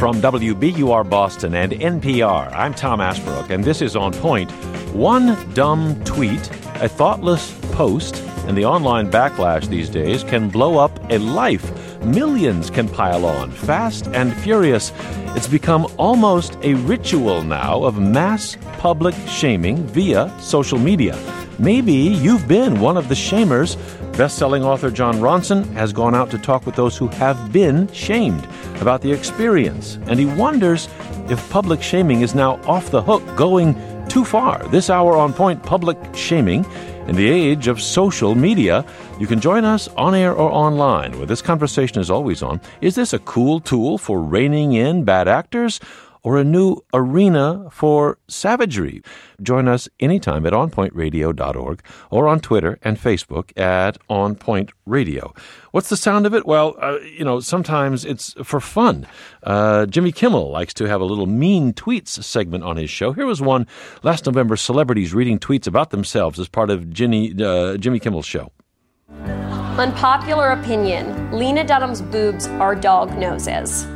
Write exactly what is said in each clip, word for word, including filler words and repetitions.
From W B U R Boston and N P R, I'm Tom Asbrook, and this is On Point. One dumb tweet, a thoughtless post, and the online backlash these days can blow up a life. Millions can pile on, fast and furious. It's become almost a ritual now of mass public shaming via social media. Maybe you've been one of the shamers. Best-selling author Jon Ronson has gone out to talk with those who have been shamed about the experience, and he wonders if public shaming is now off the hook, going too far. This hour on Point, public shaming in the age of social media. You can join us on air or online, where this conversation is always on. Is this a cool tool for reining in bad actors, or a new arena for savagery? Join us anytime at on point radio dot org or on Twitter and Facebook at On Point Radio. What's the sound of it? Well, uh, you know, sometimes it's for fun. Uh, Jimmy Kimmel likes to have a little mean tweets segment on his show. Here was one last November, celebrities reading tweets about themselves as part of Ginny, uh, Jimmy Kimmel's show. Unpopular opinion. Lena Dunham's boobs are dog noses.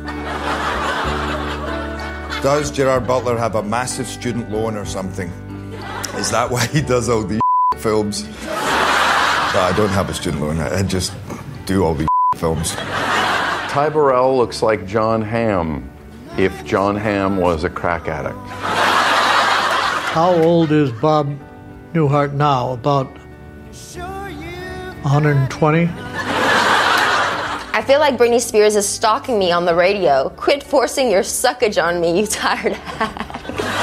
Does Gerard Butler have a massive student loan or something? Is that why he does all these films? No, I don't have a student loan. I just do all these films. Ty Burrell looks like John Hamm if John Hamm was a crack addict. How old is Bob Newhart now? About one hundred twenty? I feel like Britney Spears is stalking me on the radio. Quit forcing your suckage on me, you tired hack.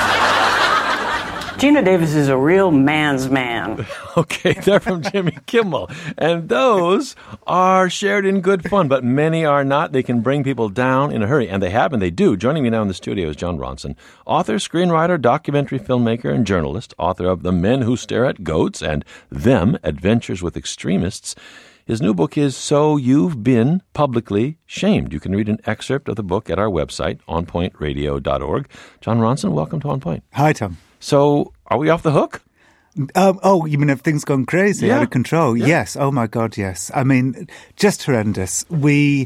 Gina Davis is a real man's man. Okay, they're from Jimmy Kimmel. And those are shared in good fun, but many are not. They can bring people down in a hurry, and they have, and they do. Joining me now in the studio is Jon Ronson, author, screenwriter, documentary filmmaker, and journalist, author of The Men Who Stare at Goats and Them, Adventures with Extremists. His new book is So You've Been Publicly Shamed. You can read an excerpt of the book at our website, on point radio dot org. Jon Ronson, welcome to On Point. Hi, Tom. So, are we off the hook? Um, oh, you mean have things gone crazy, yeah. out of control? Yeah. Yes. Oh, my God, yes. I mean, just horrendous. We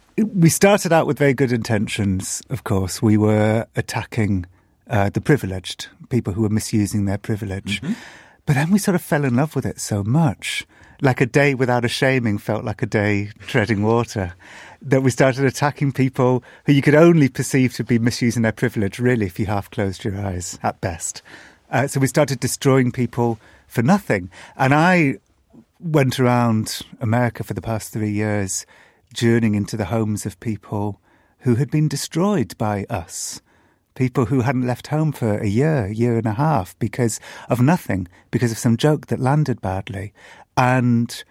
we started out with very good intentions, of course. We were attacking uh, the privileged, people who were misusing their privilege. Mm-hmm. But then we sort of fell in love with it so much. Like a day without a shaming felt like a day treading water, that we started attacking people who you could only perceive to be misusing their privilege, really, if you half closed your eyes, at best. Uh, so we started destroying people for nothing. And I went around America for the past three years, journeying into the homes of people who had been destroyed by us. People who hadn't left home for a year, year and a half, because of nothing, because of some joke that landed badly. And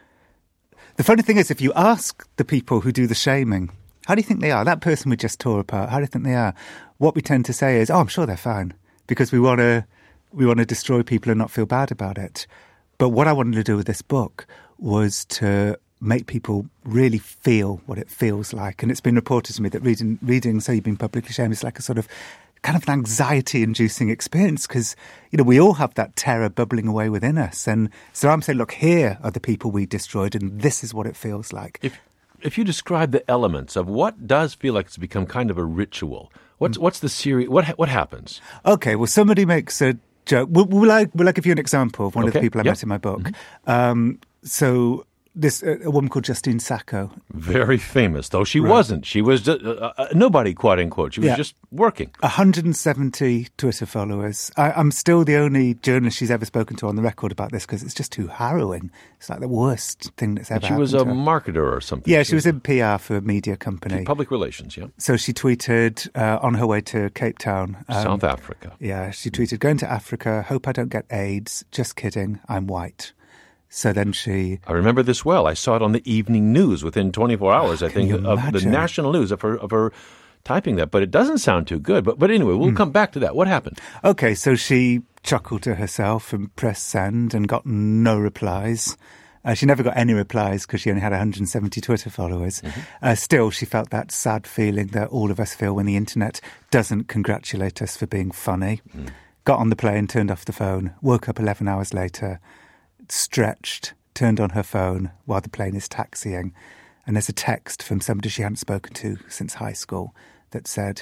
the funny thing is, if you ask the people who do the shaming, how do you think they are? That person we just tore apart, how do you think they are? What we tend to say is, oh, I'm sure they're fine, because we want to we want to destroy people and not feel bad about it. But what I wanted to do with this book was to make people really feel what it feels like. And it's been reported to me that reading, reading So You've Been Publicly Shamed is like a sort of kind of an anxiety-inducing experience, because, you know, we all have that terror bubbling away within us. And so I'm saying, look, here are the people we destroyed, and this is what it feels like. If if you describe the elements of what does feel like it's become kind of a ritual, what's mm. what's the series? What what happens? Okay, well, somebody makes a joke. Will, will I will I give you an example of one okay. of the people I yep. met in my book? Mm-hmm. Um, so. This uh, a woman called Justine Sacco. Very famous, though she right. wasn't. She was just, uh, uh, nobody, quote unquote. She was yeah. just working. one hundred seventy Twitter followers. I, I'm still the only journalist she's ever spoken to on the record about this, because it's just too harrowing. It's like the worst thing that's ever and she happened was a to her. marketer or something. Yeah, she, she was, was in P R for a media company. Public relations, yeah. So she tweeted uh, on her way to Cape Town. Um, South Africa. Yeah, she tweeted, going to Africa, hope I don't get AIDS. Just kidding, I'm white. So then she... I remember this well. I saw it on the evening news within twenty-four hours, I think, of the national news of her, of her typing that. But it doesn't sound too good. But but anyway, we'll mm. come back to that. What happened? Okay, so she chuckled to herself and pressed send and got no replies. Uh, she never got any replies because she only had one hundred seventy Twitter followers. Mm-hmm. Uh, still, she felt that sad feeling that all of us feel when the internet doesn't congratulate us for being funny. Mm. Got on the plane, turned off the phone, woke up eleven hours later, stretched, turned on her phone while the plane is taxiing, and there's a text from somebody she hadn't spoken to since high school that said,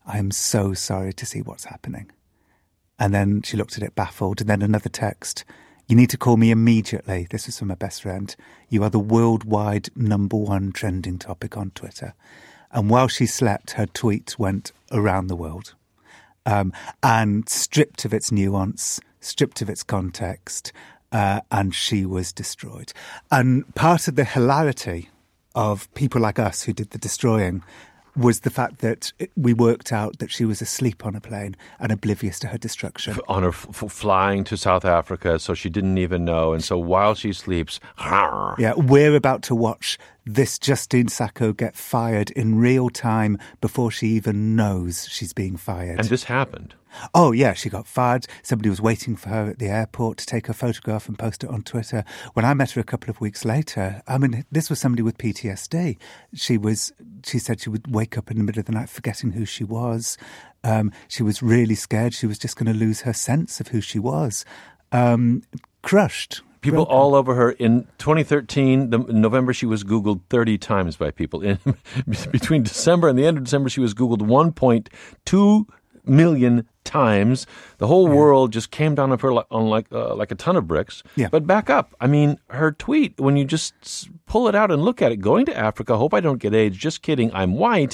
I am so sorry to see what's happening. And then she looked at it baffled. And then another text. You need to call me immediately. This was from her best friend. You are the worldwide number one trending topic on Twitter. And while she slept, her tweet went around the world. Um, and stripped of its nuance, stripped of its context, uh, and she was destroyed. And part of the hilarity of people like us who did the destroying was the fact that it, we worked out that she was asleep on a plane and oblivious to her destruction. On her f- f- flying to South Africa, so she didn't even know. And so while she sleeps... Yeah, we're about to watch this Justine Sacco get fired in real time before she even knows she's being fired. And this happened. Oh, yeah, she got fired. Somebody was waiting for her at the airport to take her photograph and post it on Twitter. When I met her a couple of weeks later, I mean, this was somebody with P T S D. She was, she said she would wake up in the middle of the night forgetting who she was. Um, she was really scared she was just going to lose her sense of who she was. Um, crushed. People broken. all over her. In twenty thirteen, the, in November, she was Googled thirty times by people. In, between December and the end of December, she was Googled one point two million times. The whole yeah. world just came down on her like, on like, uh, like a ton of bricks. Yeah. But back up. I mean, her tweet, when you just pull it out and look at it, going to Africa, hope I don't get AIDS, just kidding, I'm white.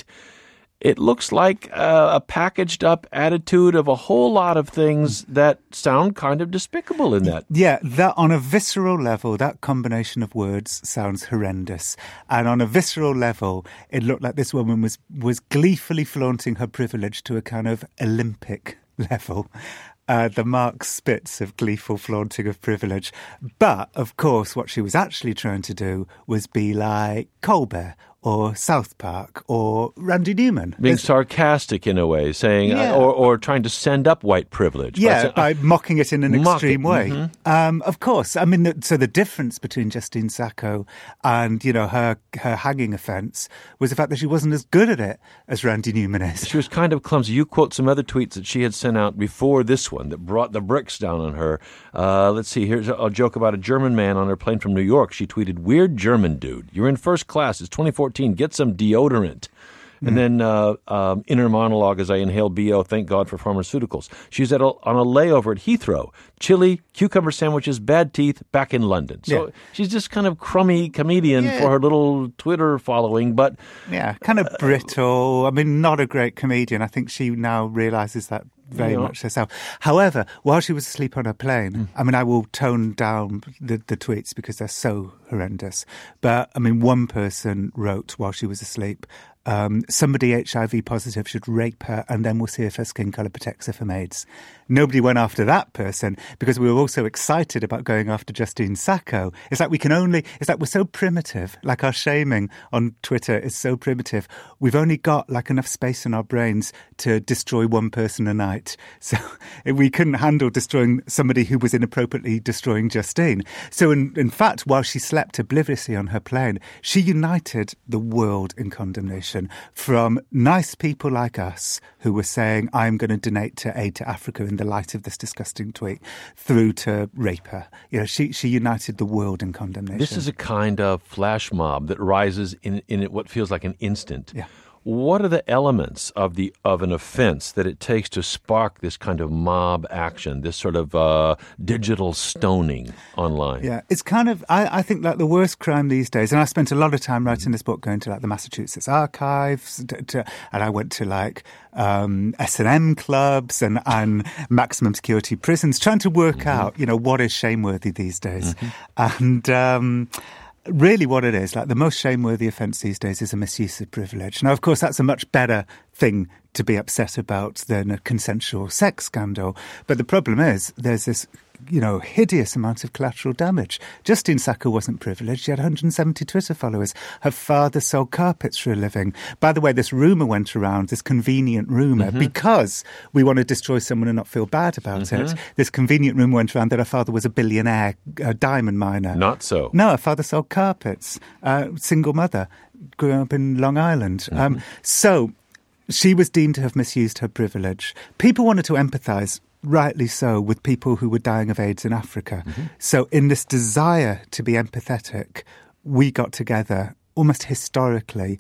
It looks like uh, a packaged up attitude of a whole lot of things that sound kind of despicable in that. Yeah, that on a visceral level, that combination of words sounds horrendous. And on a visceral level, it looked like this woman was, was gleefully flaunting her privilege to a kind of Olympic level. Uh, the Mark Spitz of gleeful flaunting of privilege. But, of course, what she was actually trying to do was be like Colbert or South Park or Randy Newman. Being It's, sarcastic in a way, saying, Yeah. uh, or, or trying to send up white privilege. Yeah, saying, by mocking it in an mock extreme it, way. mhm. Um, of course. I mean, the, so the difference between Justine Sacco and, you know, her, her hanging offence was the fact that she wasn't as good at it as Randy Newman is. She was kind of clumsy. You quote some other tweets that she had sent out before this one that brought the bricks down on her. Uh, let's see, here's a, a joke about a German man on her plane from New York. She tweeted, "Weird German dude. You're in first class. It's twenty fourteen. Get some deodorant." And then uh, um, inner monologue as I inhale B O, thank God for pharmaceuticals. She's at a, on a layover at Heathrow. Chili, cucumber sandwiches, bad teeth, back in London. So Yeah. she's just kind of crummy comedian Yeah. for her little Twitter following. But Yeah, kind of brittle. I mean, not a great comedian. I think she now realises that very Yeah. much herself. However, while she was asleep on her plane, Mm. I mean, I will tone down the, the tweets because they're so horrendous. But, I mean, one person wrote while she was asleep, um, somebody H I V positive should rape her and then we'll see if her skin colour protects her from AIDS. Nobody went after that person because we were also excited about going after Justine Sacco. It's like we can only, it's like we're so primitive, like our shaming on Twitter is so primitive. We've only got like enough space in our brains to destroy one person a night. So we couldn't handle destroying somebody who was inappropriately destroying Justine. So in, in fact, while she slept obliviously on her plane, she united the world in condemnation from nice people like us who were saying, I'm going to donate to aid to Africa in the light of this disgusting tweet, through to rape her. You know, she, she united the world in condemnation. this is a kind of flash mob that rises in, in what feels like an instant. Yeah. What are the elements of the of an offense that it takes to spark this kind of mob action, this sort of uh, digital stoning online? Yeah, it's kind of, I, I think, like the worst crime these days, and I spent a lot of time writing this book going to like the Massachusetts archives, to, to, and I went to like um, S and M clubs and, and maximum security prisons, trying to work mm-hmm. out, you know, what is shameworthy these days. Mm-hmm. And... Um, Really what it is, like the most shameworthy offence these days is a misuse of privilege. Now, of course, that's a much better thing to be upset about than a consensual sex scandal. But the problem is there's this, you know, hideous amount of collateral damage. Justine Sacco wasn't privileged. She had one hundred seventy Twitter followers. Her father sold carpets for a living. By the way, this rumour went around, this convenient rumour, mm-hmm. because we want to destroy someone and not feel bad about mm-hmm. it. This convenient rumour went around that her father was a billionaire a diamond miner. Not so. No, her father sold carpets. Uh, single mother, grew up in Long Island. Mm-hmm. Um, so she was deemed to have misused her privilege. People wanted to empathise, rightly so, with people who were dying of AIDS in Africa. Mm-hmm. So in this desire to be empathetic, we got together almost historically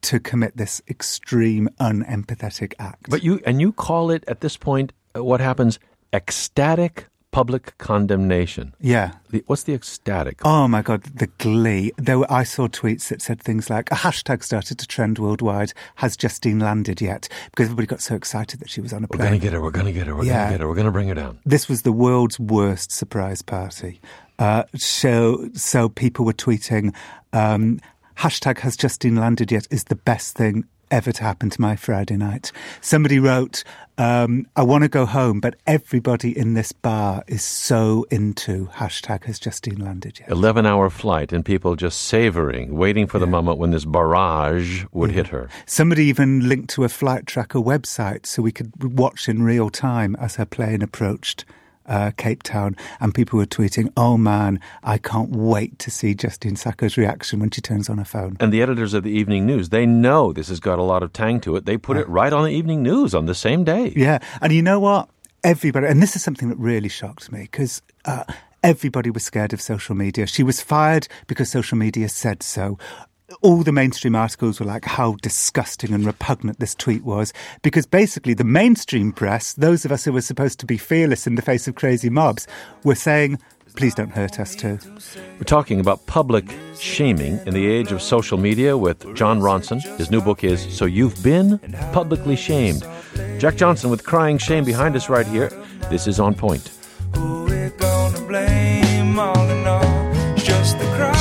to commit this extreme unempathetic act. But you and you call it at this point uh, what happens ecstatic public condemnation. Yeah. The, what's the ecstatic? Oh my God, the glee. There were, I saw tweets that said things like, a hashtag started to trend worldwide, has Justine landed yet? Because everybody got so excited that she was on a We're plane. going to get her, we're going to get her, we're Yeah. going to get her, we're going to bring her down. This was the world's worst surprise party. Uh, so, so people were tweeting, um, hashtag has Justine landed yet is the best thing ever to happen to my Friday night. Somebody wrote, um, I want to go home, but everybody in this bar is so into hashtag has Justine landed yet. eleven-hour flight and people just savoring, waiting for the Yeah. moment when this barrage would Yeah. hit her. Somebody even linked to a flight tracker website so we could watch in real time as her plane approached uh, Cape Town, and people were tweeting, oh man, I can't wait to see Justine Sacco's reaction when she turns on her phone. And the editors of the Evening News, they know this has got a lot of tang to it. They put it right on the Evening News on the same day. Yeah, and you know what? Everybody, and this is something that really shocked me, because uh, everybody was scared of social media. She was fired because social media said so. All the mainstream articles were like how disgusting and repugnant this tweet was, because basically the mainstream press, those of us who were supposed to be fearless in the face of crazy mobs, were saying, please don't hurt us too. We're talking about public shaming in the age of social media with John Ronson. His new book is So You've Been Publicly Shamed. Jack Johnson with Crying Shame behind us right here. This is On Point. Who we're gonna blame all in all? It's just the crying,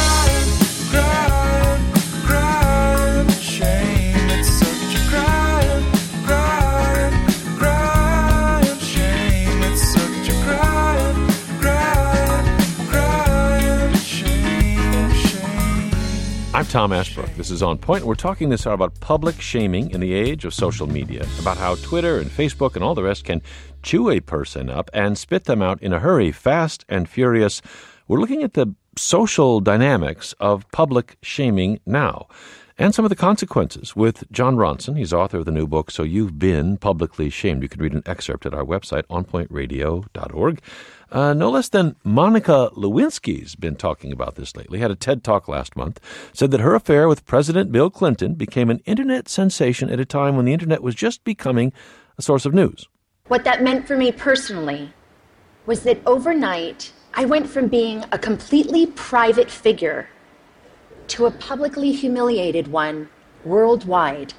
crying, crying shame. It's such a crying, crying, crying shame. It's such a crying, crying, crying shame, shame. I'm Tom Ashbrook. This is On Point. We're talking this hour about public shaming in the age of social media, about how Twitter and Facebook and all the rest can chew a person up and spit them out in a hurry, fast and furious. We're looking at the social dynamics of public shaming now and some of the consequences with John Ronson. He's author of the new book, So You've Been Publicly Shamed. You can read an excerpt at our website, on point radio dot org. Uh, no less than Monica Lewinsky's been talking about this lately. Had a TED Talk last month. Said that her affair with President Bill Clinton became an internet sensation at a time when the internet was just becoming a source of news. What that meant for me personally was that overnight, I went from being a completely private figure to a publicly humiliated one worldwide.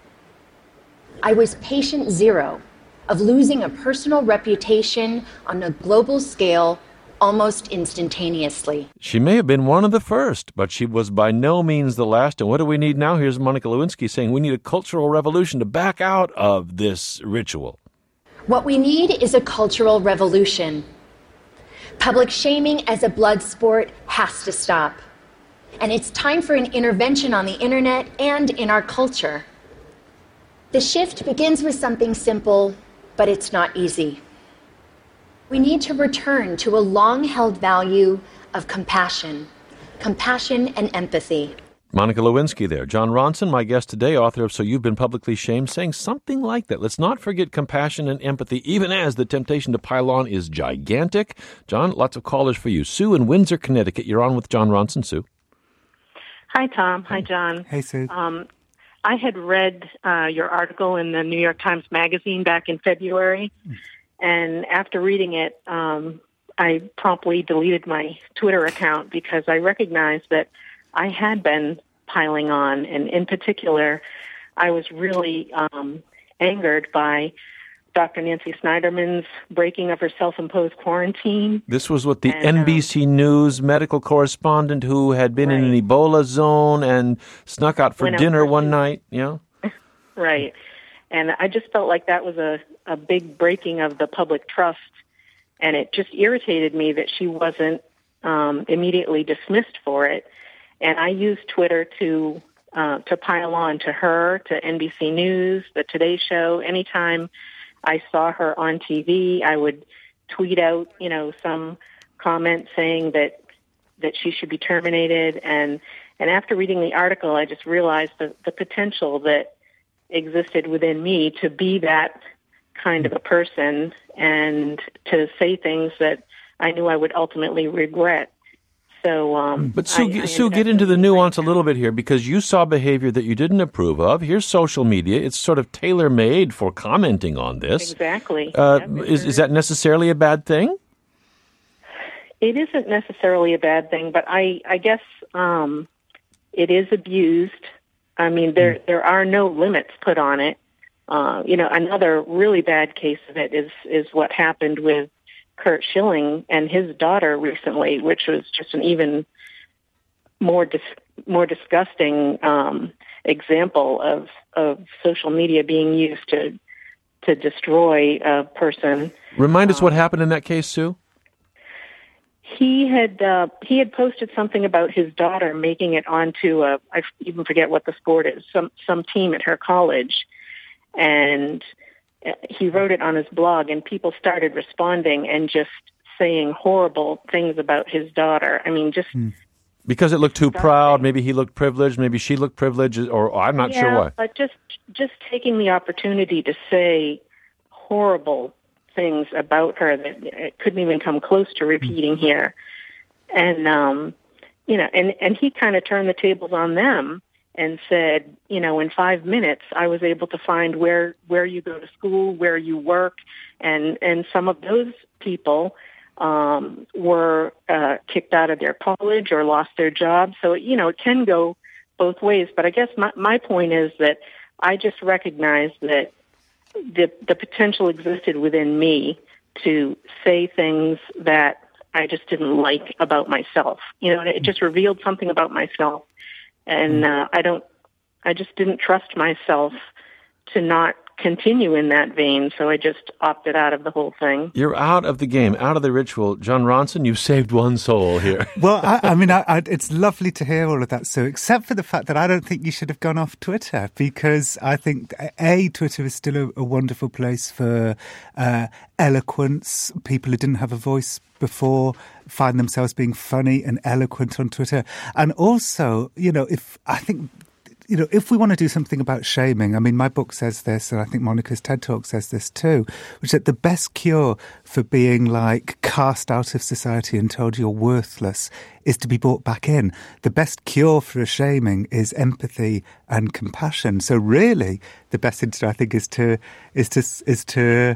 I was patient zero of losing a personal reputation on a global scale almost instantaneously. She may have been one of the first, but she was by no means the last. And what do we need now? Here's Monica Lewinsky saying we need a cultural revolution to back out of this ritual. What we need is a cultural revolution. Public shaming as a blood sport has to stop. And it's time for an intervention on the internet and in our culture. The shift begins with something simple, but it's not easy. We need to return to a long-held value of compassion, compassion and empathy. Monica Lewinsky there. John Ronson, my guest today, author of So You've Been Publicly Shamed, saying something like that. Let's not forget compassion and empathy, even as the temptation to pile on is gigantic. John, lots of callers for you. Sue in Windsor, Connecticut. You're on with John Ronson. Sue. Hi, Tom. Hi, John. Hey, Sue. Um, I had read uh, your article in the New York Times Magazine back in February, and after reading it, um, I promptly deleted my Twitter account because I recognized that I had been piling on, and in particular, I was really um, angered by Doctor Nancy Snyderman's breaking of her self-imposed quarantine. This was what the and, N B C um, News medical correspondent who had been right. in an Ebola zone and snuck out for Went dinner out one night, you know? Right. And I just felt like that was a, a big breaking of the public trust, and it just irritated me that she wasn't um, immediately dismissed for it. And I used Twitter to uh, to pile on to her, to N B C News, the Today Show. Anytime I saw her on T V, I would tweet out, you know, some comment saying that that she should be terminated. And and after reading the article, I just realized the, the potential that existed within me to be that kind of a person and to say things that I knew I would ultimately regret. So, um, But Sue, I, I Sue, ended get up into the doing nuance a little bit here, because you saw behavior that you didn't approve of. Here's social media; it's sort of tailor-made for commenting on this. Exactly. Uh, Yep, is is that necessarily a bad thing? It isn't necessarily a bad thing, but I, I guess um, it is abused. I mean, there there are no limits put on it. Uh, you know, another really bad case of it is is what happened with Curt Schilling and his daughter recently, which was just an even more dis- more disgusting um, example of of social media being used to to destroy a person. Remind us what happened in that case, Sue. He had uh, he had posted something about his daughter making it onto a, I even forget what the sport is, some some team at her college, and he wrote it on his blog, and people started responding and just saying horrible things about his daughter. I mean, just mm. because it looked too proud. Maybe he looked privileged. Maybe she looked privileged, or I'm not yeah, sure why. But just just taking the opportunity to say horrible things about her that it couldn't even come close to repeating here. And, um, you know, and, and he kind of turned the tables on them and said, you know, in five minutes, I was able to find where, where you go to school, where you work. And, and some of those people, um, were, uh, kicked out of their college or lost their job. So, you know, it can go both ways. But I guess my, my point is that I just recognize that the the potential existed within me to say things that I just didn't like about myself. You know, it just revealed something about myself, and uh, I don't, I just didn't trust myself to not continue in that vein, so I just opted out of the whole thing. You're out of the game, out of the ritual. Jon Ronson, you've saved one soul here. Well, I, I mean, I, I, it's lovely to hear all of that, Sue, except for the fact that I don't think you should have gone off Twitter, because I think, A, Twitter is still a, a wonderful place for uh, eloquence. People who didn't have a voice before find themselves being funny and eloquent on Twitter. And also, you know, if I think... You know, if we want to do something about shaming, I mean, my book says this, and I think Monica's TED Talk says this too, which is that the best cure for being, like, cast out of society and told you're worthless is to be brought back in. The best cure for a shaming is empathy and compassion. So really, the best thing to do, I think, is to is to is to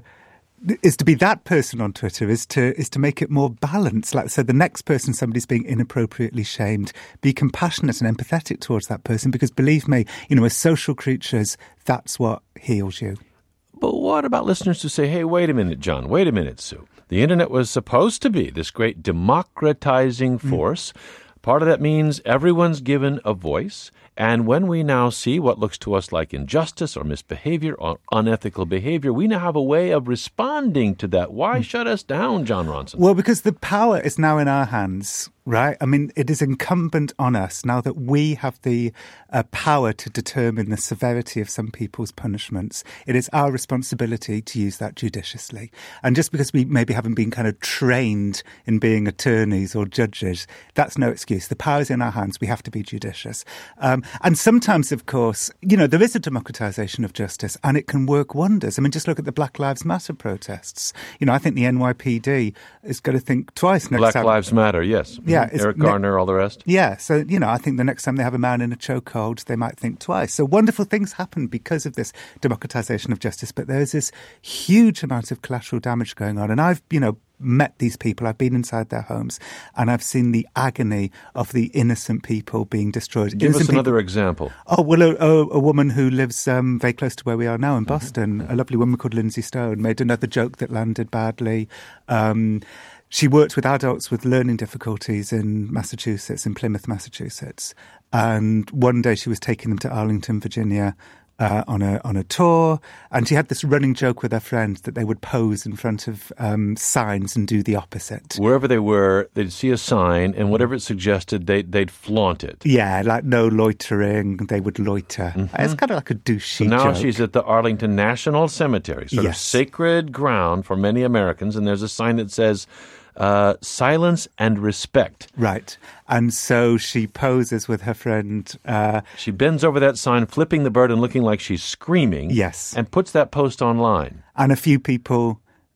is to be that person on Twitter, is to is to make it more balanced. Like, so the next person somebody's being inappropriately shamed, be compassionate and empathetic towards that person, because believe me, you know, as social creatures, that's what heals you. But what about listeners who say, hey, wait a minute, John, wait a minute, Sue. The internet was supposed to be this great democratizing force. Mm. Part of that means everyone's given a voice. And when we now see what looks to us like injustice or misbehavior or unethical behavior, we now have a way of responding to that. Why mm. shut us down, Jon Ronson? Well, because the power is now in our hands, right? I mean, it is incumbent on us now that we have the uh, power to determine the severity of some people's punishments. It is our responsibility to use that judiciously. And just because we maybe haven't been kind of trained in being attorneys or judges, that's no excuse. The power is in our hands. We have to be judicious. Um, and sometimes, of course, you know, there is a democratization of justice and it can work wonders. I mean, just look at the Black Lives Matter protests. You know, I think the N Y P D is going to think twice next Black time. Lives Matter, yes. Yeah, Eric Garner, ne- all the rest. Yeah, so, you know, I think the next time they have a man in a chokehold, they might think twice. So wonderful things happen because of this democratization of justice, but there's this huge amount of collateral damage going on. And I've, you know, met these people. I've been inside their homes and I've seen the agony of the innocent people being destroyed. Give innocent us another people. example. Oh, well, a, a, a woman who lives um, very close to where we are now in Boston, mm-hmm. a lovely woman called Lindsay Stone, made another joke that landed badly. Um, she worked with adults with learning difficulties in Massachusetts, in Plymouth, Massachusetts. And one day she was taking them to Arlington, Virginia, Uh, on a on a tour, and she had this running joke with her friends that they would pose in front of um, signs and do the opposite. Wherever they were, they'd see a sign, and whatever it suggested, they, they'd flaunt it. Yeah, like no loitering, they would loiter. Mm-hmm. It's kind of like a douchey so now joke. She's at the Arlington National Cemetery, sort yes. of sacred ground for many Americans, and there's a sign that says, Uh, silence and respect. Right. And so she poses with her friend. Uh, she bends over that sign, flipping the bird and looking like she's screaming. Yes. And puts that post online. And a few people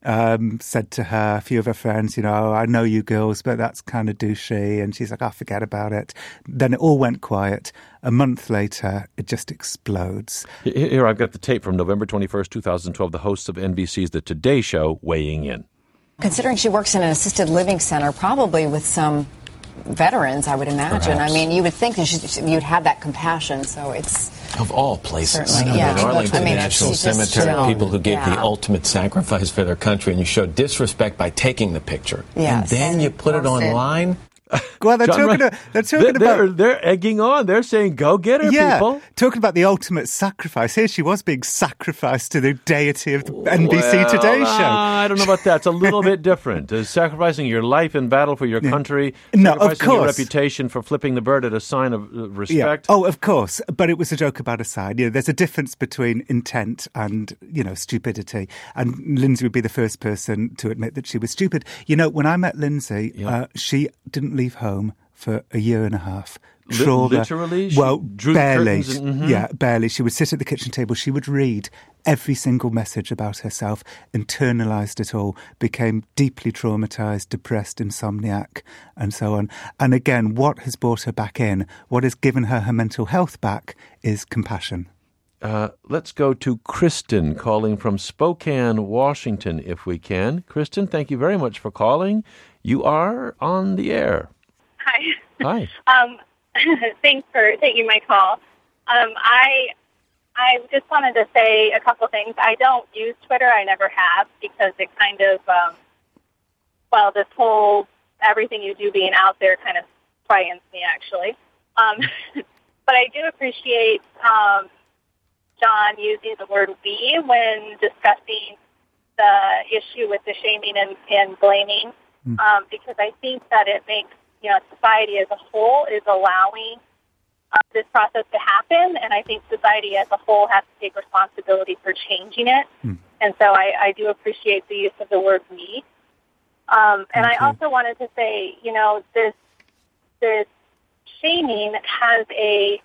um, said to her, a few of her friends, you know, I know you girls, but that's kind of douchey. And she's like, oh, forget about it. Then it all went quiet. A month later, it just explodes. Here, I've got the tape from November twenty-first, twenty twelve, the hosts of N B C's The Today Show weighing in. Considering she works in an assisted living center, probably with some veterans, I would imagine. Perhaps. I mean, you would think that she, you'd have that compassion, so it's... Of all places. Certainly, yeah. In Arlington I mean, National she just Cemetery, don't- people who gave yeah. the ultimate sacrifice for their country, and you showed disrespect by taking the picture. Yes. And then you put it Post it. online. Well, they're John talking, Ron- to, they're talking they're, about... They're egging on. They're saying, go get her, yeah, people. talking about the ultimate sacrifice. Here she was being sacrificed to the deity of the N B C Well, Today Show. uh, I don't know about that. It's a little bit different. Uh, sacrificing your life in battle for your country. No, of sacrificing your course. reputation for flipping the bird at a sign of uh, Yeah. respect. Oh, of course. But it was a joke about a side. You know, there's a difference between intent and, you know, stupidity. And Lindsay would be the first person to admit that she was stupid. You know, when I met Lindsay, Yeah. uh, she didn't leave home for a year and a half. Li- Trauma. literally? She Well, drew the barely. curtains and- mhm. Yeah, barely. She would sit at the kitchen table. She would read every single message about herself, internalized it all, became deeply traumatized, depressed, insomniac, and so on. And again, what has brought her back in, what has given her her mental health back, is compassion. Uh, let's go to Kristen calling from Spokane, Washington, if we can. Kristen, thank you very much for calling. You are on the air. Hi. Hi. Um, thanks for taking my call. Um, I I just wanted to say a couple things. I don't use Twitter. I never have because it kind of, um, well, this whole everything you do being out there kind of frightens me, actually. Um, but I do appreciate um, John using the word "we" when discussing the issue with the shaming and, and blaming, Mm. um, because I think that it makes, you know, society as a whole is allowing uh, this process to happen, and I think society as a whole has to take responsibility for changing it. Mm. And so I, I do appreciate the use of the word "we." Um, and I also wanted to say, you know, this this shaming has a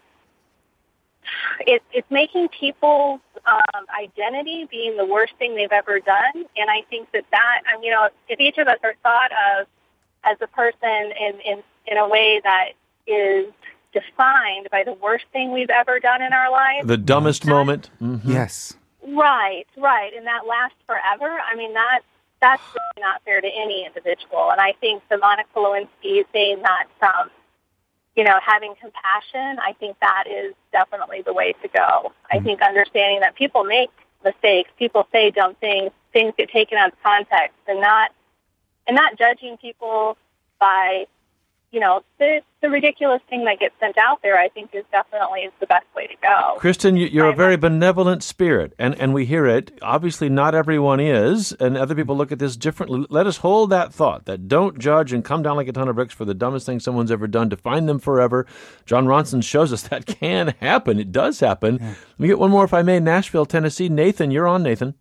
it, it's making people's um, identity being the worst thing they've ever done, and I think that that, I mean, you know, if each of us are thought of as a person in, in, in a way that is defined by the worst thing we've ever done in our life. The dumbest moment. Mhm. Yes. Right, right, and that lasts forever. I mean, that that's really not fair to any individual, and I think the Monica Lewinsky saying that, um, you know, having compassion, I think that is definitely the way to go. I think understanding that people make mistakes, people say dumb things, things get taken out of context, and not and not judging people by, you know, the, the ridiculous thing that gets sent out there, I think is definitely the best way to go. Kristen, you- you're a very benevolent spirit, and, and we hear it. Obviously, not everyone is, and other people look at this differently. Let us hold that thought, that don't judge and come down like a ton of bricks for the dumbest thing someone's ever done, define them forever. John Ronson shows us that can happen. It does happen. Let me get one more, if I may. Nashville, Tennessee. Nathan, you're on, Nathan.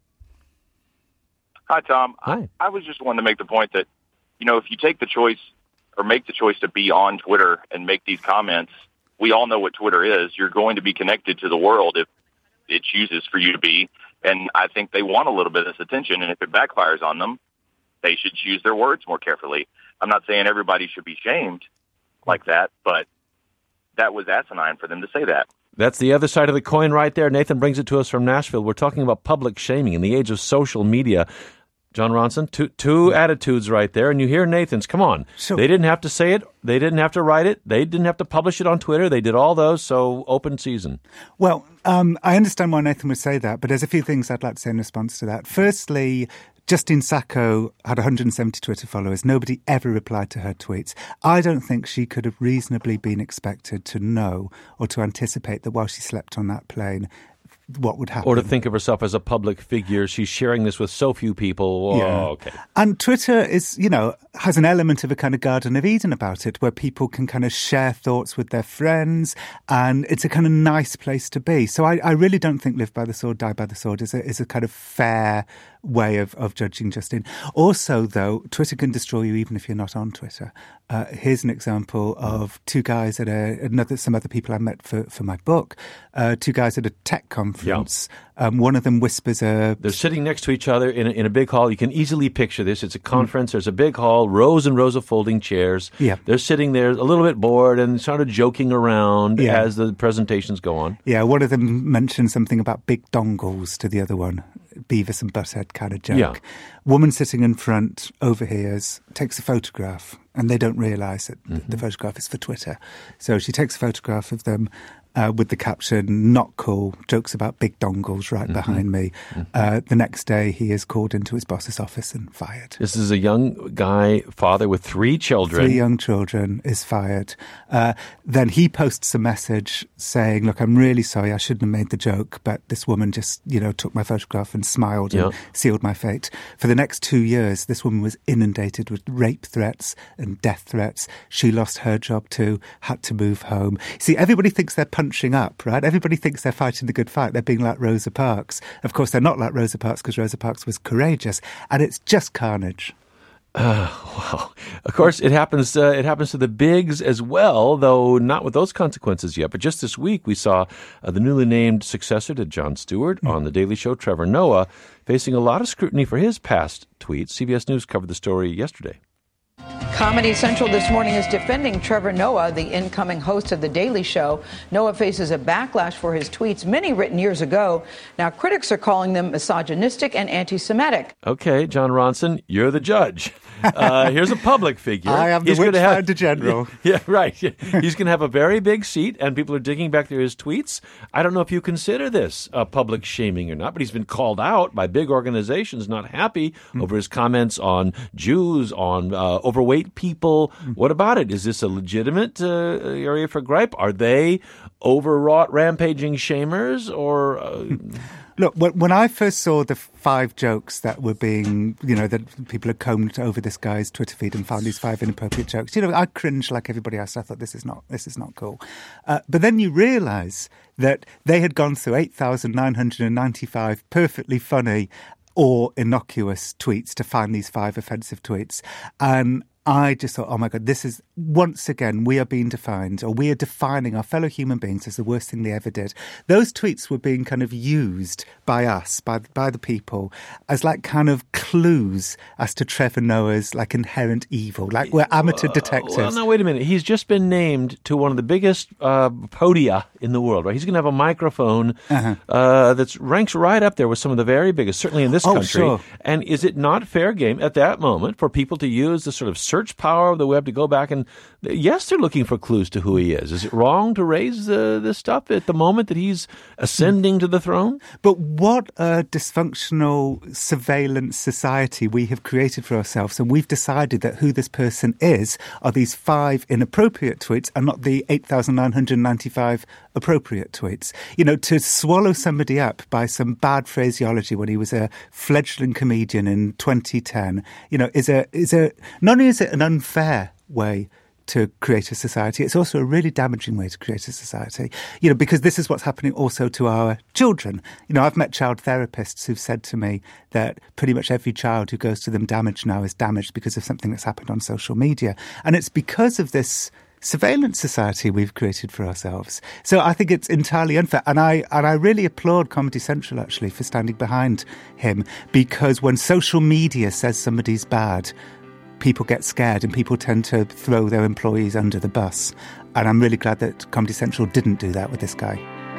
Hi, Tom. Hi. I, I was just wanting to make the point that, you know, if you take the choice or make the choice to be on Twitter and make these comments, we all know what Twitter is. You're going to be connected to the world if it chooses for you to be. And I think they want a little bit of this attention. And if it backfires on them, they should choose their words more carefully. I'm not saying everybody should be shamed like that, but that was asinine for them to say that. That's the other side of the coin right there. Nathan brings it to us from Nashville. We're talking about public shaming in the age of social media. John Ronson, two, two attitudes right there. And you hear Nathan's. Come on. So- they didn't have to say it. They didn't have to write it. They didn't have to publish it on Twitter. They did all those. So open season. Well, um, I understand why Nathan would say that, but there's a few things I'd like to say in response to that. Firstly, Justine Sacco had one hundred seventy Twitter followers. Nobody ever replied to her tweets. I don't think she could have reasonably been expected to know or to anticipate that while she slept on that plane, what would happen. Or to think of herself as a public figure. She's sharing this with so few people. Whoa, Yeah. okay. And Twitter is, you know, has an element of a kind of Garden of Eden about it, where people can kind of share thoughts with their friends, and it's a kind of nice place to be. So I, I really don't think live by the sword, die by the sword is a, is a kind of fair way of, of judging Justine. Also, though, Twitter can destroy you even if you're not on Twitter. Uh, here's an example of two guys at a, another, some other people I met for, for my book, uh, two guys at a tech conference conference. Yeah. Um, one of them whispers a... They're sitting next to each other in a, in a big hall. You can easily picture this. It's a conference. Mm. There's a big hall, rows and rows of folding chairs. Yeah. They're sitting there a little bit bored and sort of joking around yeah. as the presentations go on. Yeah, one of them mentions something about big dongles to the other one. Beavis and Butthead kind of joke. Yeah. Woman sitting in front overhears, takes a photograph, and they don't realise that mm-hmm. the photograph is for Twitter. So she takes a photograph of them uh, with the caption, "Not cool, jokes about big dongles right mm-hmm. behind me." Mm-hmm. Uh, the next day, he is called into his boss's office and fired. This is a young guy, father with three children. Three young children, is fired. Uh, then he posts a message saying, "Look, I'm really sorry, I shouldn't have made the joke, but this woman just, you know, took my photograph and smiled and yeah. sealed my fate." For the next two years, this woman was inundated with rape threats and death threats. She lost her job too, had to move home. See, everybody thinks they're punching up, right? Everybody thinks they're fighting the good fight. They're being like Rosa Parks. Of course, they're not like Rosa Parks because Rosa Parks was courageous. And it's just carnage. Uh, well, of course, it happens. Uh, it happens to the bigs as well, though not with those consequences yet. But just this week, we saw uh, the newly named successor to Jon Stewart mm. on The Daily Show, Trevor Noah, facing a lot of scrutiny for his past tweets. C B S News covered the story yesterday. Comedy Central this morning is defending Trevor Noah, the incoming host of The Daily Show. Noah faces a backlash for his tweets, many written years ago. Now, critics are calling them misogynistic and anti-Semitic. Okay, John Ronson, you're the judge. Uh, here's a public figure. I am the witch-finder general. Yeah, right. He's going to have a very big seat, and people are digging back through his tweets. I don't know if you consider this uh, public shaming or not, but he's been called out by big organizations not happy mm. over his comments on Jews, on uh, overweight people. Mm. What about it? Is this a legitimate uh, area for gripe? Are they overwrought, rampaging shamers, or... Uh, Look, when I first saw the five jokes that were being, you know, that people had combed over this guy's Twitter feed and found these five inappropriate jokes, you know, I cringed like everybody else. I thought, this is not, this is not cool. Uh, but then you realise that they had gone through eight thousand nine hundred ninety-five perfectly funny or innocuous tweets to find these five offensive tweets. And I just thought, oh my God, this is, once again, we are being defined, or we are defining our fellow human beings as the worst thing they ever did. Those tweets were being kind of used by us, by, by the people, as like kind of clues as to Trevor Noah's like inherent evil. Like we're amateur detectives. Well, no, wait a minute. He's just been named to one of the biggest uh, podia in the world, right? He's going to have a microphone uh-huh. uh, that ranks right up there with some of the very biggest, certainly in this oh, country. Sure. And is it not fair game at that moment for people to use the sort of search power of the web to go back and, yes, they're looking for clues to who he is. Is it wrong to raise uh, this stuff at the moment that he's ascending to the throne? But what a dysfunctional surveillance society we have created for ourselves. And we've decided that who this person is are these five inappropriate tweets and not the eight thousand nine hundred ninety-five appropriate tweets. You know, to swallow somebody up by some bad phraseology when he was a fledgling comedian in twenty ten, you know, is a, is a, not only is it an unfair way to create a society, it's also a really damaging way to create a society, you know, because this is what's happening also to our children. You know, I've met child therapists who've said to me that pretty much every child who goes to them damaged now is damaged because of something that's happened on social media. And it's because of this surveillance society we've created for ourselves. So I think it's entirely unfair. And I and I really applaud Comedy Central, actually, for standing behind him, because when social media says somebody's bad, people get scared and people tend to throw their employees under the bus. And I'm really glad that Comedy Central didn't do that with this guy.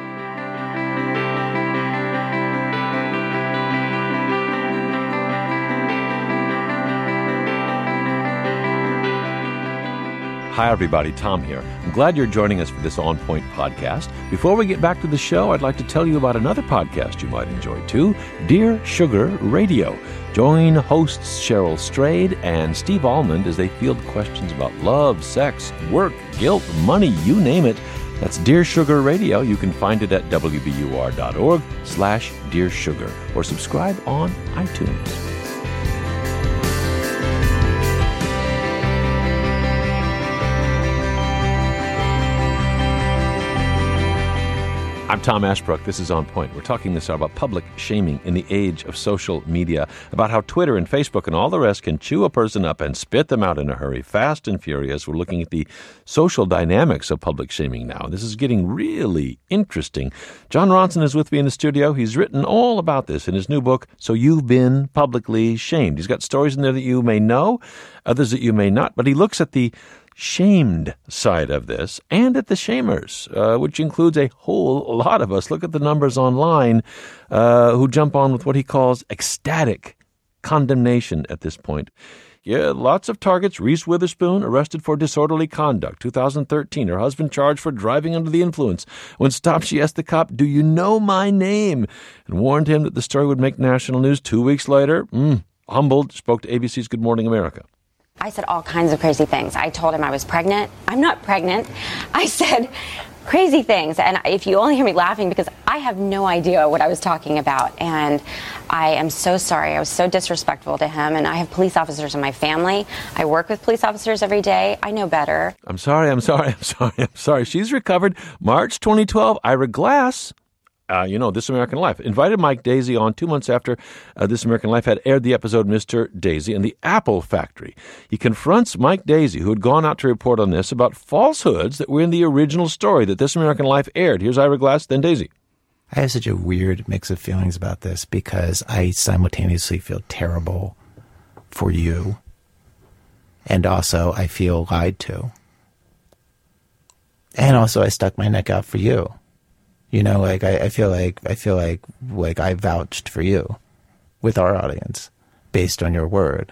Hi, everybody. Tom here. I'm glad you're joining us for this On Point podcast. Before we get back to the show, I'd like to tell you about another podcast you might enjoy, too, Dear Sugar Radio. Join hosts Cheryl Strayed and Steve Almond as they field questions about love, sex, work, guilt, money, you name it. That's Dear Sugar Radio. You can find it at W B U R dot org slash Dear Sugar or subscribe on iTunes. I'm Tom Ashbrook. This is On Point. We're talking this hour about public shaming in the age of social media, about how Twitter and Facebook and all the rest can chew a person up and spit them out in a hurry, fast and furious. We're looking at the social dynamics of public shaming now. This is getting really interesting. Jon Ronson is with me in the studio. He's written all about this in his new book, So You've Been Publicly Shamed. He's got stories in there that you may know, others that you may not, but he looks at the shamed side of this and at the shamers, uh, which includes a whole lot of us. Look at the numbers online uh, who jump on with what he calls ecstatic condemnation at this point. Yeah, lots of targets. Reese Witherspoon arrested for disorderly conduct. two thousand thirteen. Her husband charged for driving under the influence. When stopped, she asked the cop, "Do you know my name?" and warned him that the story would make national news. Two weeks later, mm, humbled, spoke to A B C's Good Morning America. I said all kinds of crazy things. I told him I was pregnant. I'm not pregnant. I said crazy things. And if you only hear me laughing, because I have no idea what I was talking about. And I am so sorry. I was so disrespectful to him. And I have police officers in my family. I work with police officers every day. I know better. I'm sorry. I'm sorry. I'm sorry. I'm sorry. She's recovered. March twenty twelve, Ira Glass. Uh, you know, This American Life, invited Mike Daisey on two months after uh, This American Life had aired the episode Mister Daisey and the Apple Factory. He confronts Mike Daisey, who had gone out to report on this, about falsehoods that were in the original story that This American Life aired. Here's Ira Glass, then Daisey. I have such a weird mix of feelings about this because I simultaneously feel terrible for you, and also I feel lied to. And also I stuck my neck out for you. You know, like I, I feel like I feel like like I vouched for you with our audience based on your word.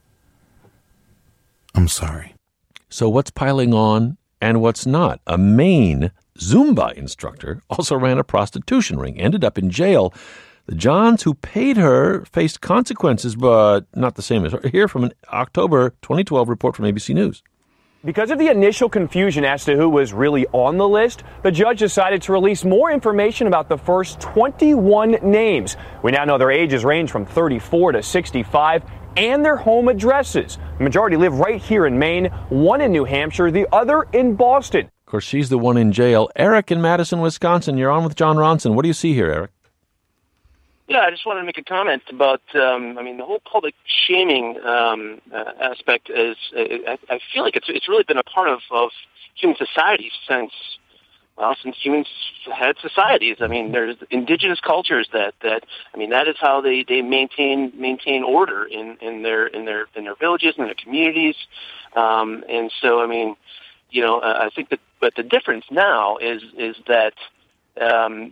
I'm sorry. So what's piling on and what's not? A Maine Zumba instructor also ran a prostitution ring, ended up in jail. The Johns who paid her faced consequences, but not the same as her. Here from an October twenty twelve report from A B C News. Because of the initial confusion as to who was really on the list, the judge decided to release more information about the first twenty-one names. We now know their ages range from thirty-four to sixty-five and their home addresses. The majority live right here in Maine, one in New Hampshire, the other in Boston. Of course, she's the one in jail. Eric in Madison, Wisconsin. You're on with Jon Ronson. What do you see here, Eric? Yeah, I just wanted to make a comment about, um, I mean, the whole public shaming um, uh, aspect is, uh, I, I feel like it's it's really been a part of, of human society since, well, since humans had societies. I mean, there's indigenous cultures that, that I mean, that is how they, they maintain maintain order in, in their in their in their villages and their communities. Um, and so, I mean, you know, uh, I think that, but the difference now is is that um,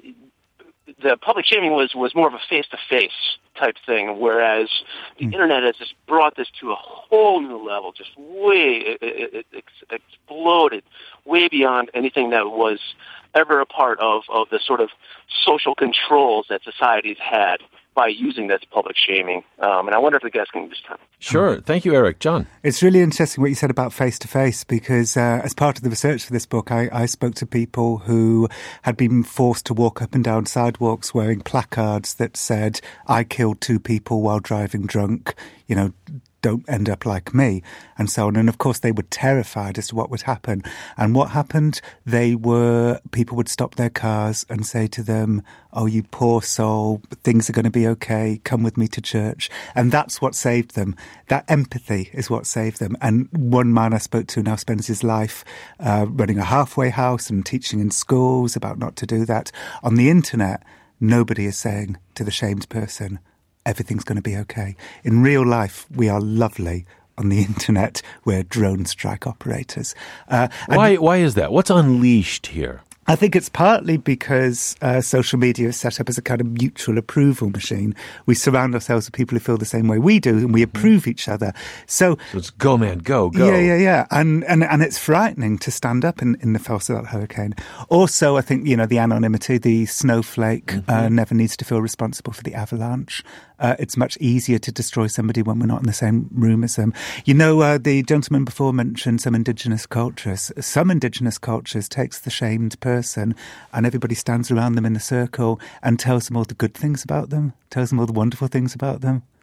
the public shaming was, was more of a face-to-face type thing, whereas the mm. internet has just brought this to a whole new level, just way, it, it, it exploded way beyond anything that was ever a part of, of the sort of social controls that societies had by using this public shaming. Um, and I wonder if the guys can just kind of... Sure. Thank you, Eric. John? It's really interesting what you said about face-to-face because uh, as part of the research for this book, I, I spoke to people who had been forced to walk up and down sidewalks wearing placards that said, "I killed two people while driving drunk," you know, "don't end up like me," and so on. And of course, they were terrified as to what would happen. And what happened? They were, people would stop their cars and say to them, "Oh, you poor soul, things are going to be okay. Come with me to church." And that's what saved them. That empathy is what saved them. And one man I spoke to now spends his life uh, running a halfway house and teaching in schools about not to do that. On the internet, nobody is saying to the shamed person, everything's going to be okay. In real life, we are lovely. On the internet, we're drone strike operators. Uh, why? Why is that? What's unleashed here? I think it's partly because uh, social media is set up as a kind of mutual approval machine. We surround ourselves with people who feel the same way we do, and we approve each other. So, so it's go, man, go, go. Yeah, yeah, yeah. And and, and it's frightening to stand up in, in the face of that hurricane. Also, I think, you know, the anonymity, the snowflake mm-hmm. uh, never needs to feel responsible for the avalanche. Uh, it's much easier to destroy somebody when we're not in the same room as them. You know, uh, the gentleman before mentioned some indigenous cultures. Some indigenous cultures takes the shamed person and everybody stands around them in a circle and tells them all the good things about them, tells them all the wonderful things about them.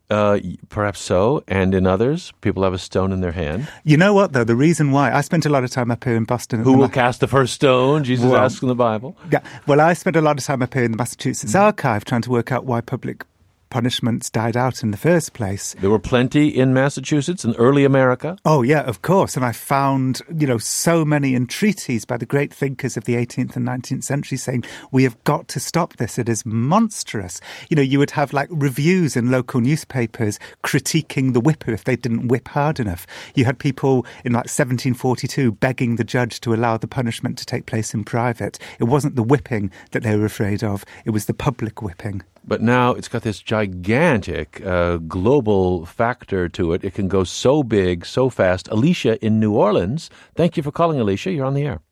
Uh, perhaps so. And in others, people have a stone in their hand. You know what, though? The reason why, I spent a lot of time up here in Boston. Who will cast the first stone? Jesus well, asks in the Bible. Yeah. Well, I spent a lot of time up here in the Massachusetts mm-hmm. Archive trying to work out why public punishments died out in the first place. There were plenty in Massachusetts in early America. Oh, yeah, of course. And I found, you know, so many entreaties by the great thinkers of the eighteenth and nineteenth century saying, we have got to stop this. It is monstrous. You know, you would have like reviews in local newspapers critiquing the whipper if they didn't whip hard enough. You had people in like seventeen forty-two begging the judge to allow the punishment to take place in private. It wasn't the whipping that they were afraid of. It was the public whipping. But now it's got this gigantic uh, global factor to it. It can go so big, so fast. Alicia in New Orleans. Thank you for calling, Alicia. You're on the air.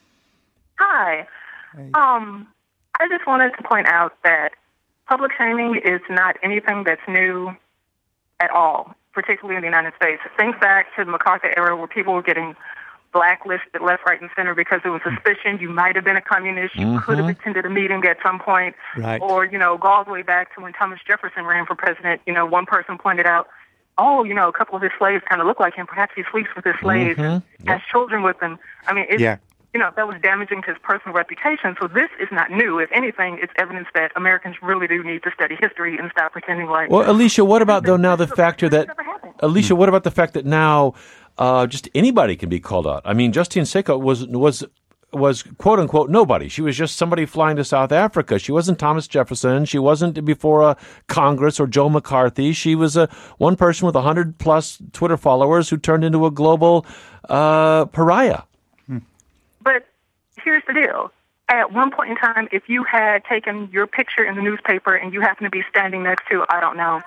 Hi. Hey. Um, I just wanted to point out that public shaming is not anything that's new at all, particularly in the United States. Think back to the McCarthy era where people were getting blacklisted left, right, and center because there was suspicion you might have been a communist, you mm-hmm. could have attended a meeting at some point, right. or, you know, go all the way back to when Thomas Jefferson ran for president. You know, one person pointed out, oh, you know, a couple of his slaves kind of look like him. Perhaps he sleeps with his slaves, mm-hmm. has yep. children with them. I mean, it's, yeah. you know, that was damaging to his personal reputation. So this is not new. If anything, it's evidence that Americans really do need to study history and stop pretending like... Well, Alicia, what about, though, now the factor that... Alicia, what about the fact that now... Uh, just anybody can be called out. I mean, Justine Sacco was was was quote unquote nobody. She was just somebody flying to South Africa. She wasn't Thomas Jefferson. She wasn't before a Congress or Joe McCarthy. She was a one person with a hundred plus Twitter followers who turned into a global uh, pariah. But here's the deal. At one point in time, if you had taken your picture in the newspaper and you happened to be standing next to, I don't know,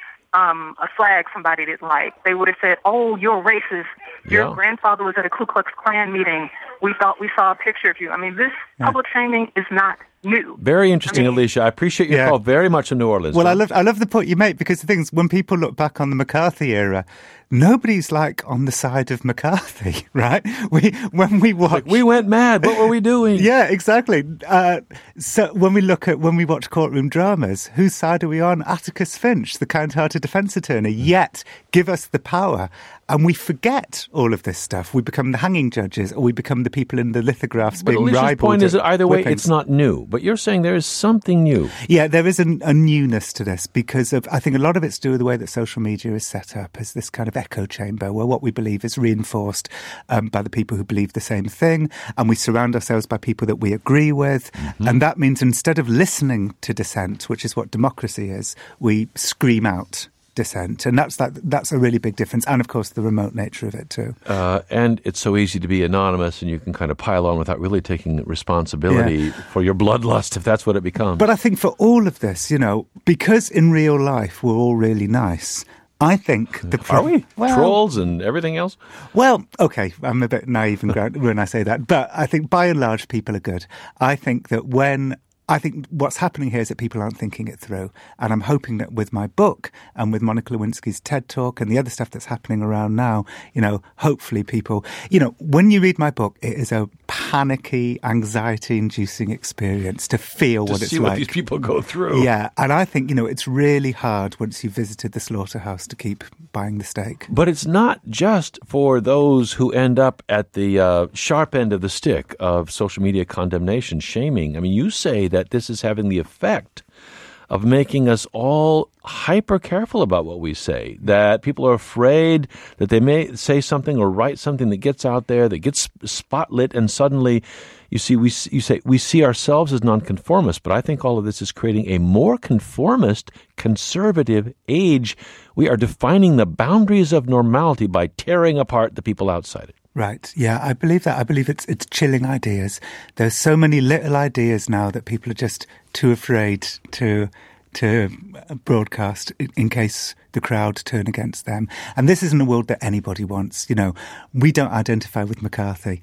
Um, a flag somebody didn't like, they would have said, oh, you're racist. Your yeah. grandfather was at a Ku Klux Klan meeting. We thought we saw a picture of you. I mean, this yeah. public shaming is not new. Very interesting, I mean, Alicia. I appreciate your yeah. call very much in New Orleans. Well, huh? I love I love the point you make, because the thing is, when people look back on the McCarthy era, nobody's like on the side of McCarthy, right? We when we watch, like, we went mad. What were we doing? Yeah, exactly. Uh, so when we look at when we watch courtroom dramas, whose side are we on? Atticus Finch, the kind-hearted defence attorney. Yet, give us the power, and we forget all of this stuff. We become the hanging judges, or we become the people in the lithographs but being Alicia's ribald. point is that either way, whippings. it's not new. But you're saying there is something new. Yeah, there is an, a newness to this, because of I think a lot of it's to do with the way that social media is set up as this kind of echo chamber where what we believe is reinforced um, by the people who believe the same thing, and we surround ourselves by people that we agree with. Mm-hmm. And that means instead of listening to dissent, which is what democracy is, we scream out dissent. And that's that. That's a really big difference. And, of course, the remote nature of it, too. Uh, and it's so easy to be anonymous, and you can kind of pile on without really taking responsibility yeah. for your bloodlust, if that's what it becomes. But I think for all of this, you know, because in real life we're all really nice, I think the... Pro- Are we? Well, Trolls and everything else? Well, okay, I'm a bit naive and gra- when I say that, but I think by and large people are good. I think that when... I think what's happening here is that people aren't thinking it through. And I'm hoping that with my book and with Monica Lewinsky's TED Talk and the other stuff that's happening around now, you know, hopefully people, you know, when you read my book, it is a panicky, anxiety-inducing experience to feel to what it's see like. what these people go through. Yeah, and I think, you know, it's really hard once you've visited the slaughterhouse to keep buying the steak. But it's not just for those who end up at the uh, sharp end of the stick of social media condemnation, shaming. I mean, you say that that this is having the effect of making us all hyper careful about what we say, that people are afraid that they may say something or write something that gets out there, that gets spotlit, and suddenly you see, we you say we see ourselves as nonconformists. But I think all of this is creating a more conformist, conservative age. We are defining the boundaries of normality by tearing apart the people outside it. Right. Yeah, I believe that. I believe it's it's chilling ideas. There's so many little ideas now that people are just too afraid to to broadcast in case the crowd turn against them. And this isn't a world that anybody wants. You know, we don't identify with McCarthy.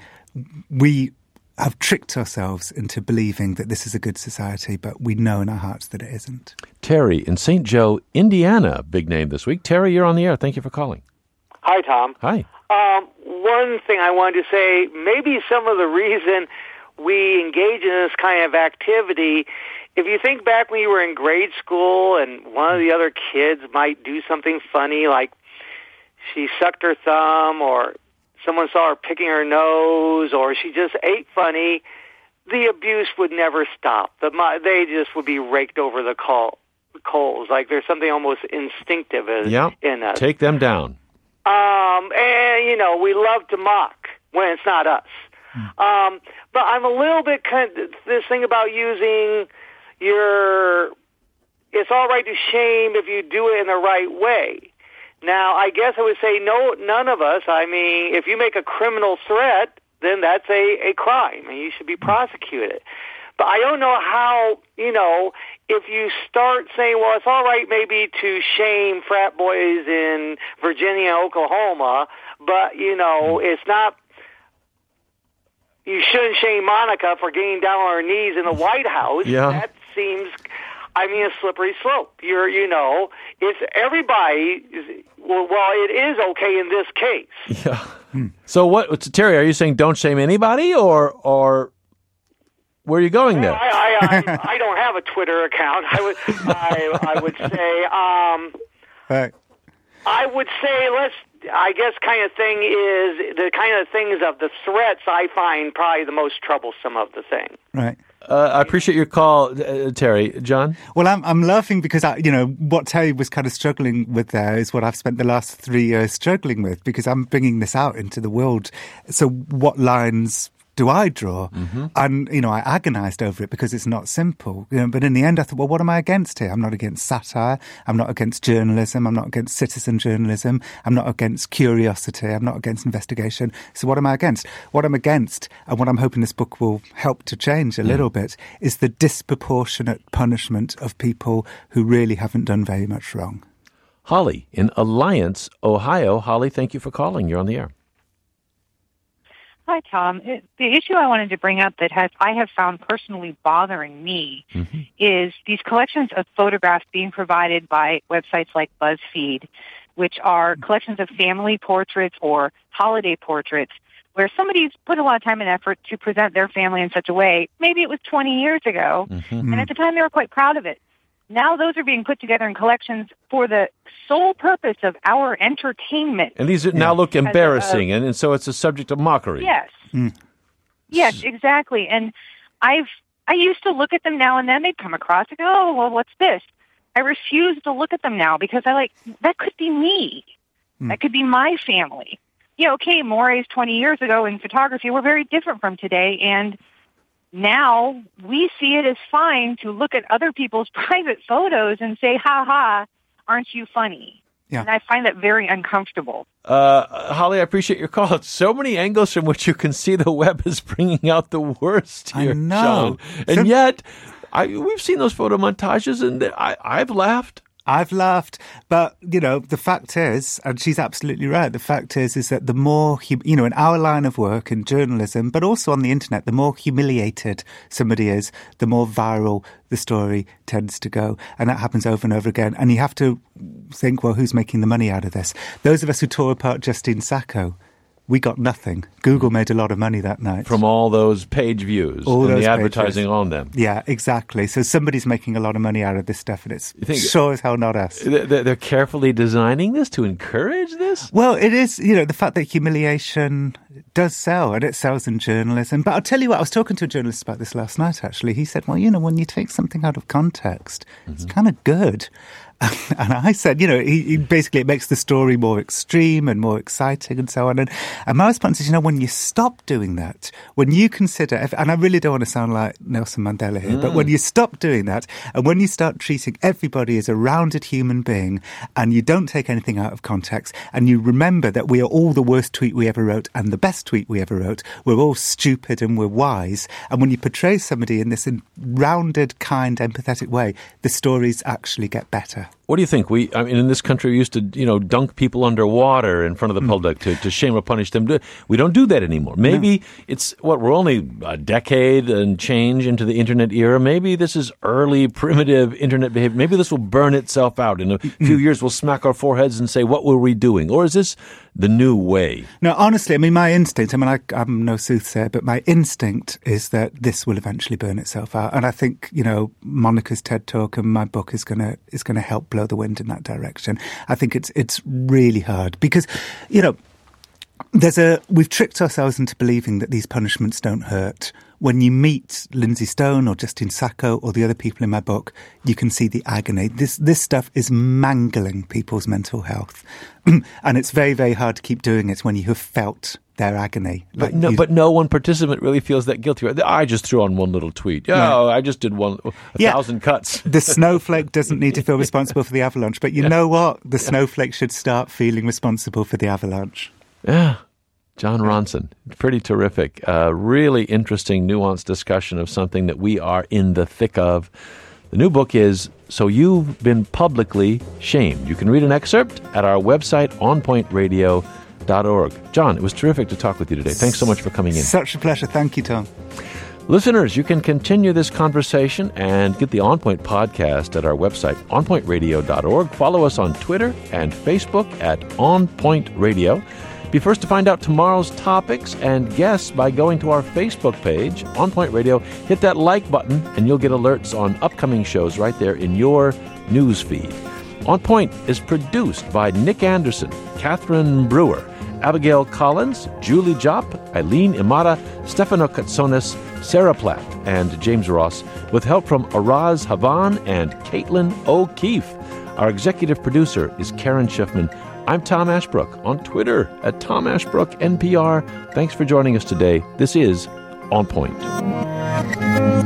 We have tricked ourselves into believing that this is a good society, but we know in our hearts that it isn't. Terry in Saint Joe, Indiana, big name this week. Terry, you're on the air. Thank you for calling. Hi, Tom. Hi. Um, one thing I wanted to say, maybe some of the reason we engage in this kind of activity if you think back when you were in grade school and one of the other kids might do something funny, like she sucked her thumb or someone saw her picking her nose or she just ate funny, the abuse would never stop. The, they just would be raked over the coal, coals. Like there's something almost instinctive in, Yep. in us. Take them down. Um, and, you know, we love to mock when it's not us. Um, but I'm a little bit kind of, this thing about using your, it's all right to shame if you do it in the right way. Now, I guess I would say no, none of us. I mean, if you make a criminal threat, then that's a, a crime and you should be prosecuted. But I don't know how, you know, if you start saying, well, it's all right maybe to shame frat boys in Virginia, Oklahoma, but, you know, it's not, you shouldn't shame Monica for getting down on her knees in the White House. Yeah. That seems, I mean, a slippery slope. You're, you know, it's everybody, is, well, well, it is okay in this case. Yeah. So what, Terry, are you saying don't shame anybody or, or where are you going there? I, I, I, I don't have a Twitter account. I would, I, I would say, um, Right. I would say let's, I guess kind of thing is, the kind of things of the threats I find probably the most troublesome of the thing. Right. Uh, I appreciate your call, uh, Terry. John? Well, I'm I'm laughing because, I, you know, what Terry was kind of struggling with there is what I've spent the last three years struggling with because I'm bringing this out into the world. So what lines do I draw? Mm-hmm. And, you know, I agonized over it because it's not simple. You know, but in the end, I thought, well, what am I against here? I'm not against satire. I'm not against journalism. I'm not against citizen journalism. I'm not against curiosity. I'm not against investigation. So what am I against? What I'm against, and what I'm hoping this book will help to change a mm. little bit, is the disproportionate punishment of people who really haven't done very much wrong. Holly in Alliance, Ohio. Holly, thank you for calling. You're on the air. Hi, Tom. It, the issue I wanted to bring up that has I have found personally bothering me mm-hmm. is these collections of photographs being provided by websites like BuzzFeed, which are collections of family portraits or holiday portraits, where somebody's put a lot of time and effort to present their family in such a way. Maybe it was twenty years ago, mm-hmm. and at the time they were quite proud of it. Now those are being put together in collections for the sole purpose of our entertainment. And these are, now look embarrassing, a, uh, and, and so it's a subject of mockery. Yes. Mm. Yes, exactly. And I've I used to look at them now and then. They'd come across and go, oh, well, what's this? I refuse to look at them now because I like, that could be me. Mm. That could be my family. Yeah, okay, mores twenty years ago in photography were very different from today, and now we see it as fine to look at other people's private photos and say, ha ha, aren't you funny? Yeah. And I find that very uncomfortable. Uh, Holly, I appreciate your call. It's so many angles from which you can see the web is bringing out the worst here, I know. Sean. And so, yet, I, we've seen those photo montages, and I, I've laughed. I've laughed, but, you know, the fact is, and she's absolutely right, the fact is, is that the more, you know, in our line of work in journalism, but also on the internet, the more humiliated somebody is, the more viral the story tends to go. And that happens over and over again. And you have to think, well, who's making the money out of this? Those of us who tore apart Justine Sacco, we got nothing. Google made a lot of money that night. From all those page views all and those the advertising pages. on them. Yeah, exactly. So somebody's making a lot of money out of this stuff, and it's sure as hell not us. They're carefully designing this to encourage this? Well, it is, you know, the fact that humiliation does sell, and it sells in journalism. But I'll tell you what, I was talking to a journalist about this last night, actually. He said, well, you know, when you take something out of context, mm-hmm. it's kind of good. And I said, you know, he, he basically it makes the story more extreme and more exciting and so on. And, and my response is, you know, when you stop doing that, when you consider, and I really don't want to sound like Nelson Mandela here, mm. but when you stop doing that and when you start treating everybody as a rounded human being and you don't take anything out of context and you remember that we are all the worst tweet we ever wrote and the best tweet we ever wrote, we're all stupid and we're wise. And when you portray somebody in this rounded, kind, empathetic way, the stories actually get better. What do you think? We, I mean, in this country, we used to, you know, dunk people underwater in front of the mm. public to, to shame or punish them. We don't do that anymore. Maybe no. it's, what, we're only a decade and change into the internet era. Maybe this is early, primitive internet behavior. Maybe this will burn itself out. In a few mm. years, we'll smack our foreheads and say, what were we doing? Or is this the new way? No, honestly, I mean, my instinct, I mean, I, I'm no soothsayer, but my instinct is that this will eventually burn itself out. And I think, you know, Monica's TED Talk and my book is going to is going to help blow the wind in that direction. I think it's it's really hard because, you know, there's a we've tricked ourselves into believing that these punishments don't hurt. When you meet Lindsay Stone or Justine Sacco or the other people in my book, you can see the agony. This this stuff is mangling people's mental health. And it's very, very hard to keep doing it when you have felt their agony. Like but, no, you, but no one participant really feels that guilty. I just threw on one little tweet. Oh, yeah. I just did one, a yeah. thousand cuts. The snowflake doesn't need to feel responsible for the avalanche. But you yeah. know what? The yeah. snowflake should start feeling responsible for the avalanche. Yeah. John Ronson, pretty terrific. Uh, really interesting, nuanced discussion of something that we are in the thick of. The new book is So You've Been Publicly Shamed. You can read an excerpt at our website, on point radio dot org. John, it was terrific to talk with you today. Thanks so much for coming in. Such a pleasure. Thank you, Tom. Listeners, you can continue this conversation and get the On Point podcast at our website, on point radio dot org. Follow us on Twitter and Facebook at On Point Radio. Be first to find out tomorrow's topics and guests by going to our Facebook page, On Point Radio. Hit that like button, and you'll get alerts on upcoming shows right there in your news feed. On Point is produced by Nick Anderson, Catherine Brewer, Abigail Collins, Julie Jopp, Eileen Imada, Stefano Katsonis, Sarah Platt, and James Ross, with help from Araz Havan and Caitlin O'Keefe. Our executive producer is Karen Schiffman. I'm Tom Ashbrook on Twitter at Tom Ashbrook N P R. Thanks for joining us today. This is On Point.